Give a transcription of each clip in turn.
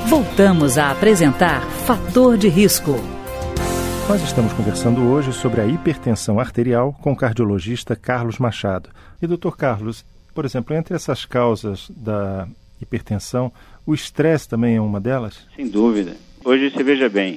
Voltamos a apresentar Fator de Risco. Nós estamos conversando hoje sobre a hipertensão arterial com o cardiologista Carlos Machado. E, doutor Carlos, por exemplo, entre essas causas da hipertensão, o estresse também é uma delas? Sem dúvida. Hoje, você veja bem,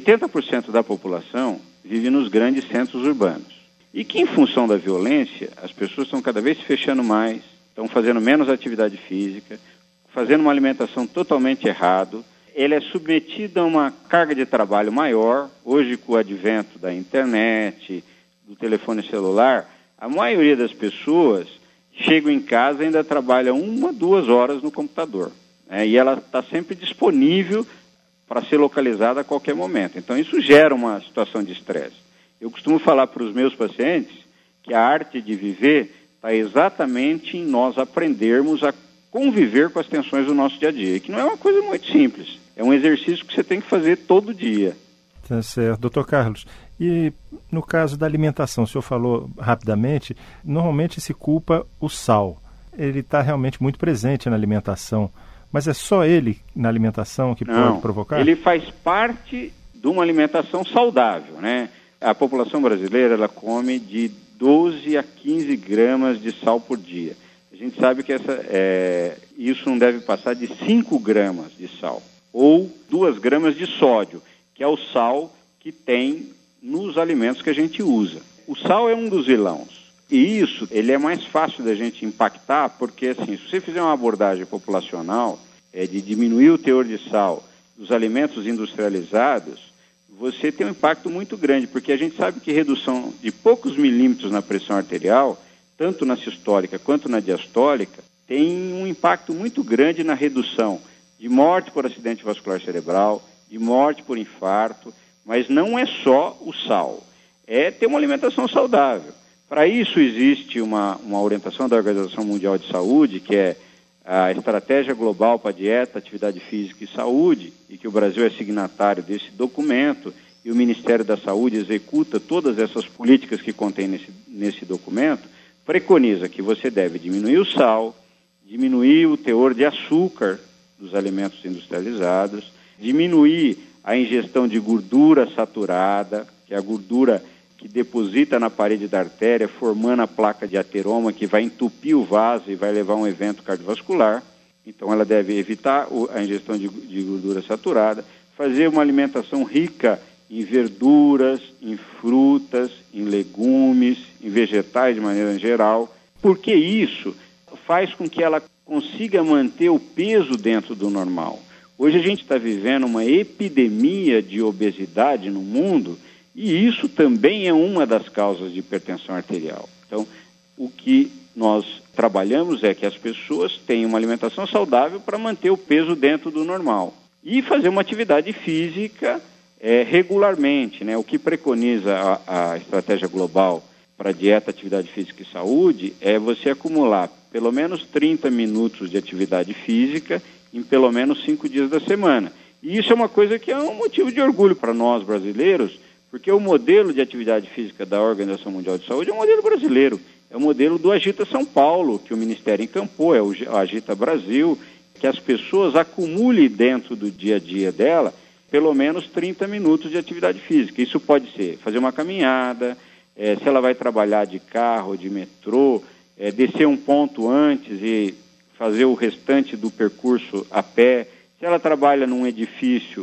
80% da população vive nos grandes centros urbanos. E que, em função da violência, as pessoas estão cada vez se fechando mais, estão fazendo menos atividade física, fazendo uma alimentação totalmente errada. Ele é submetido a uma carga de trabalho maior. Hoje, com o advento da internet, do telefone celular, a maioria das pessoas chegam em casa e ainda trabalha 1, 2 horas no computador. E ela está sempre disponível para ser localizada a qualquer momento. Então, isso gera uma situação de estresse. Eu costumo falar para os meus pacientes que a arte de viver está exatamente em nós aprendermos a conviver com as tensões do nosso dia a dia, que não é uma coisa muito simples. É um exercício que você tem que fazer todo dia. Tá certo. Doutor Carlos, e no caso da alimentação, o senhor falou rapidamente, normalmente se culpa o sal. Ele está realmente muito presente na alimentação, mas é só ele na alimentação que pode provocar? Ele faz parte de uma alimentação saudável, né? A população brasileira, ela come de 12 a 15 gramas de sal por dia. A gente sabe que isso não deve passar de 5 gramas de sal, ou 2 gramas de sódio, que é o sal que tem nos alimentos que a gente usa. O sal é um dos vilões. E isso, ele é mais fácil da gente impactar, porque assim, se você fizer uma abordagem populacional, de diminuir o teor de sal dos alimentos industrializados, você tem um impacto muito grande, porque a gente sabe que redução de poucos milímetros na pressão arterial, tanto na sistólica quanto na diastólica, tem um impacto muito grande na redução de morte por acidente vascular cerebral, de morte por infarto, mas não é só o sal, é ter uma alimentação saudável. Para isso existe uma orientação da Organização Mundial de Saúde, que é a Estratégia Global para Dieta, Atividade Física e Saúde, e que o Brasil é signatário desse documento, e o Ministério da Saúde executa todas essas políticas que contém nesse documento, preconiza que você deve diminuir o sal, diminuir o teor de açúcar dos alimentos industrializados, diminuir a ingestão de gordura saturada, que é a gordura que deposita na parede da artéria, formando a placa de ateroma, que vai entupir o vaso e vai levar a um evento cardiovascular. Então, ela deve evitar a ingestão de gordura saturada, fazer uma alimentação rica em verduras, em frutas, em legumes, em vegetais de maneira geral, porque isso faz com que ela consiga manter o peso dentro do normal. Hoje a gente está vivendo uma epidemia de obesidade no mundo, e isso também é uma das causas de hipertensão arterial. Então, o que nós trabalhamos é que as pessoas tenham uma alimentação saudável para manter o peso dentro do normal. E fazer uma atividade física regularmente, né? O que preconiza a Estratégia Global para Dieta, Atividade Física e Saúde é você acumular pelo menos 30 minutos de atividade física em pelo menos 5 dias da semana. E isso é uma coisa que é um motivo de orgulho para nós brasileiros, porque o modelo de atividade física da Organização Mundial de Saúde é um modelo brasileiro. É o modelo do Agita São Paulo, que o Ministério encampou, é o Agita Brasil, que as pessoas acumulem dentro do dia a dia dela pelo menos 30 minutos de atividade física. Isso pode ser fazer uma caminhada, se ela vai trabalhar de carro, de metrô, descer um ponto antes e fazer o restante do percurso a pé. Se ela trabalha num edifício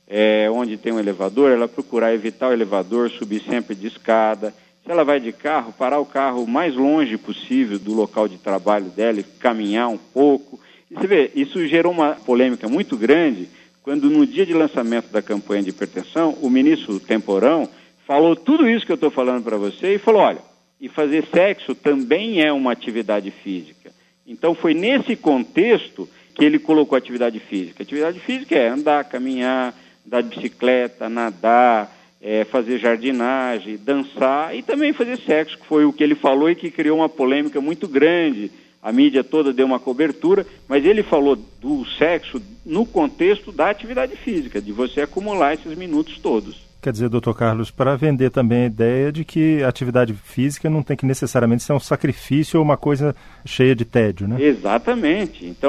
onde tem um elevador, ela procurar evitar o elevador, subir sempre de escada. Se ela vai de carro, parar o carro o mais longe possível do local de trabalho dela e caminhar um pouco. E você vê, isso gerou uma polêmica muito grande quando no dia de lançamento da campanha de hipertensão, o ministro Temporão falou tudo isso que eu estou falando para você e falou, olha, e fazer sexo também é uma atividade física. Então foi nesse contexto que ele colocou atividade física. Atividade física é andar, caminhar, andar de bicicleta, nadar, fazer jardinagem, dançar e também fazer sexo, que foi o que ele falou e que criou uma polêmica muito grande. A mídia toda deu uma cobertura, mas ele falou do sexo no contexto da atividade física, de você acumular esses minutos todos. Quer dizer, doutor Carlos, para vender também a ideia de que a atividade física não tem que necessariamente ser um sacrifício ou uma coisa cheia de tédio, né? Exatamente. Então,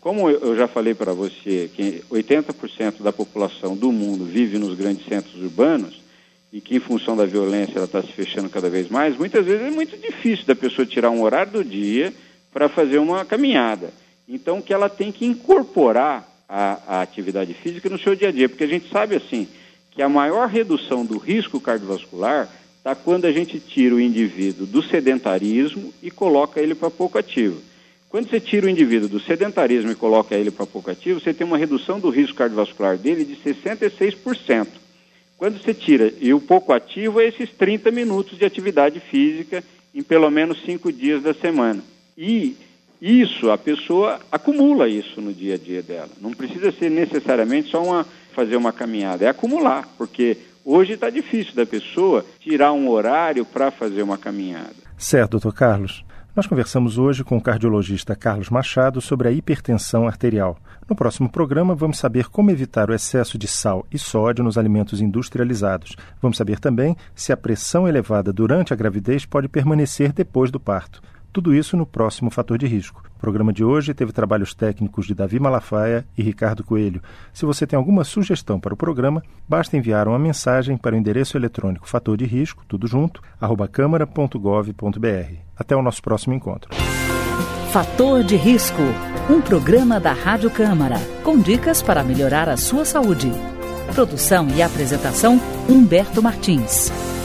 como eu já falei para você, que 80% da população do mundo vive nos grandes centros urbanos e que, em função da violência, ela está se fechando cada vez mais, muitas vezes é muito difícil da pessoa tirar um horário do dia para fazer uma caminhada. Então, que ela tem que incorporar a atividade física no seu dia a dia, porque a gente sabe, assim, que a maior redução do risco cardiovascular está quando a gente tira o indivíduo do sedentarismo e coloca ele para pouco ativo. Quando você tira o indivíduo do sedentarismo e coloca ele para pouco ativo, você tem uma redução do risco cardiovascular dele de 66%. Quando você tira, e o pouco ativo é esses 30 minutos de atividade física em pelo menos 5 dias da semana. E isso, a pessoa acumula isso no dia a dia dela. Não precisa ser necessariamente só fazer uma caminhada, é acumular, porque hoje está difícil da pessoa tirar um horário para fazer uma caminhada. Certo, doutor Carlos. Nós conversamos hoje com o cardiologista Carlos Machado sobre a hipertensão arterial. No próximo programa, vamos saber como evitar o excesso de sal e sódio nos alimentos industrializados. Vamos saber também se a pressão elevada durante a gravidez pode permanecer depois do parto. Tudo isso no próximo Fator de Risco. O programa de hoje teve trabalhos técnicos de Davi Malafaia e Ricardo Coelho. Se você tem alguma sugestão para o programa, basta enviar uma mensagem para o endereço eletrônico fator de risco, tudo junto, @câmara.gov.br. Até o nosso próximo encontro. Fator de Risco, um programa da Rádio Câmara, com dicas para melhorar a sua saúde. Produção e apresentação, Humberto Martins.